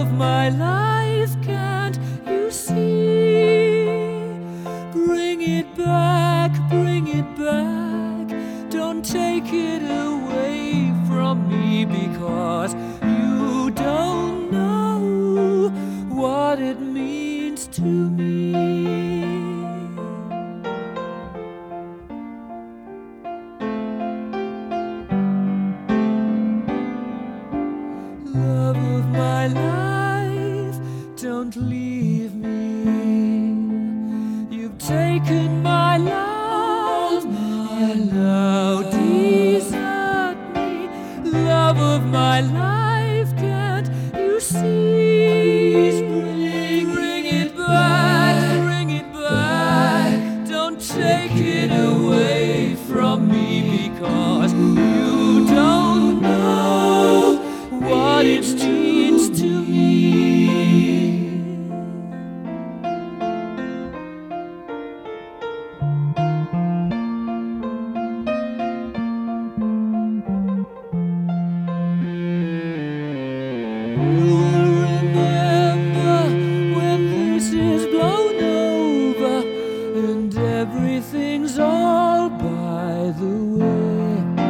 of my life, can't you see? Bring it back, bring it back. Don't take it away from me, because you don't know what it means to me. Love of my life, don't leave me. You've taken my love, and now desert me. Love of my life, can't you see? Bring it back, bring it back. Don't take it away from me, because you don't know what it means to me. You will remember when this is blown over and everything's all by the way.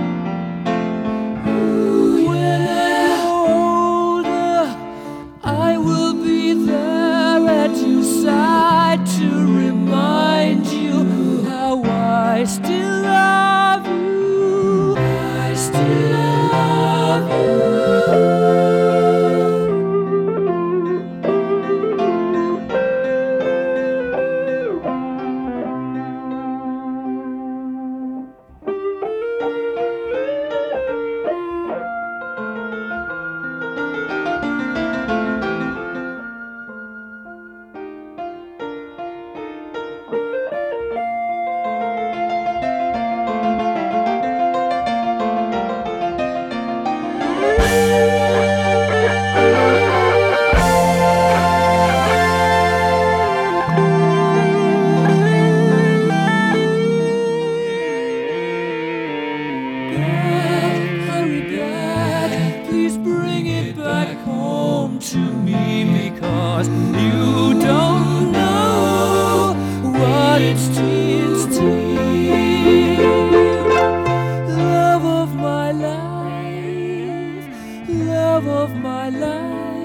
When I grow older, I will be there at your side to remind you how I still love you. I still love you. Please bring it back home to me, because you don't know what it means to me. Love of my life, love of my life.